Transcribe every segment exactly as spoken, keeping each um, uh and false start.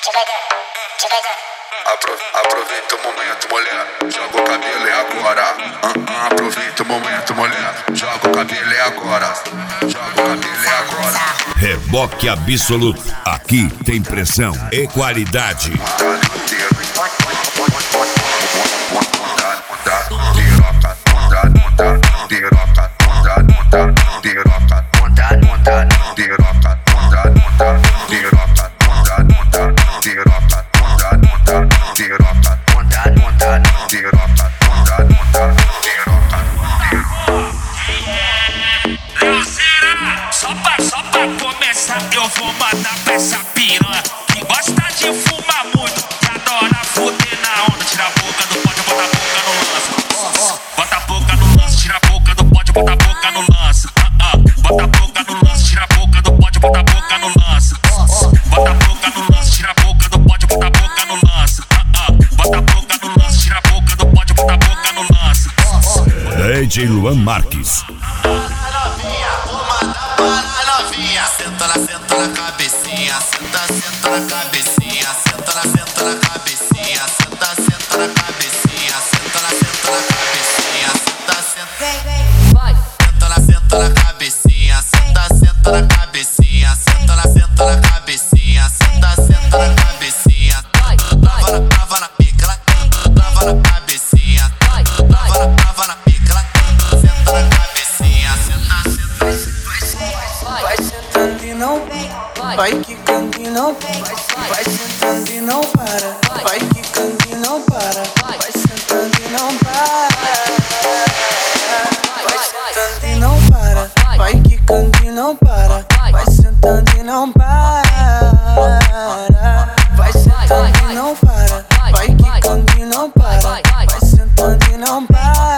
Apro- Aproveita o momento, mulher, joga o cabelo e agora. Ah, ah, aproveita o momento, mulher, joga o cabelo e agora. Joga o cabelo e agora. Reboque absoluto. Aqui tem pressão e qualidade. Só pra, só pra começar, eu vou mandar pra essa piranha que gosta de fumar muito, que adora fuder na onda. Tira a boca do pote, bota a boca no lance. Bota a boca no lance, tira a boca do pote, bota a boca no lance. Ah, ah. Bota a boca no lance, tira a boca do pote, bota a boca no lance. Bota a boca no lance, tira a boca do pote, bota a boca no lance. Ah, ah. Bota a boca no lance, tira a boca do pote, bota a boca no lance. D J Luan Marques. Senta na, senta na cabecinha, senta, senta na cabecinha, senta na, senta na cabecinha, senta, senta na cabecinha, senta na, senta na cabecinha, senta, senta, senta na, senta na cabecinha, senta, senta na cabecinha, senta na, senta na cabecinha, senta, senta na cabecinha, trava na, trava na pica, trava na cabecinha, trava na, trava na pica, senta na cabecinha, senta, senta, vai sentando e não vai quicando e não vai sentando e não para, vai quicando e não para, vai sentando e não para, vai sentando e não para, vai quicando e não para, vai sentando e não para, vai sentando e não para, vai quicando e não para, vai sentando e não para,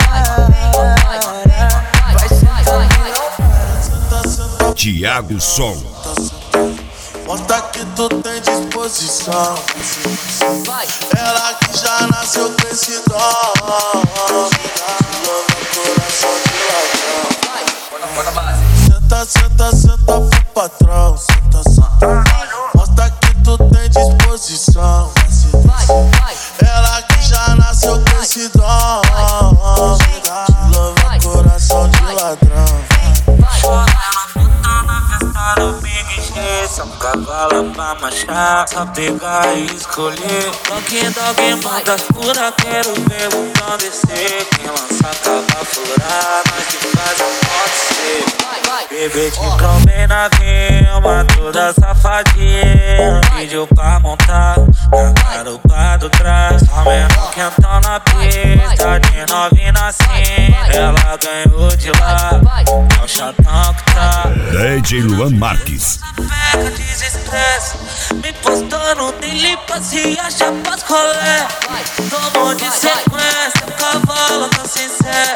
vai sentando e não para. Thiago Sol. mostra que tu tem disposição. Ela que já nasceu com esse dom, louva coração de ladrão. Senta, senta, senta pro patrão. Senta, senta, mostra que tu tem disposição. Ela que já nasceu com esse dom, louva coração de ladrão. São cavalo pra marchar, só pegar e escolher. Dog, dog, manda fura, quero ver o pão descer. Quem lança cava furar, nós que faz acontecer. Bebê te comem na cama, toda safadinha. Pediu pra montar na garupa do trás. Só menor quentão na pista, de novinha assim. Ela ganhou de lá, é o chatão que tá. D J Luan Marques. Pega desestresse, me postou no dele pra se achar pras rolé. Tomou de sequência, cavalo tá sincero.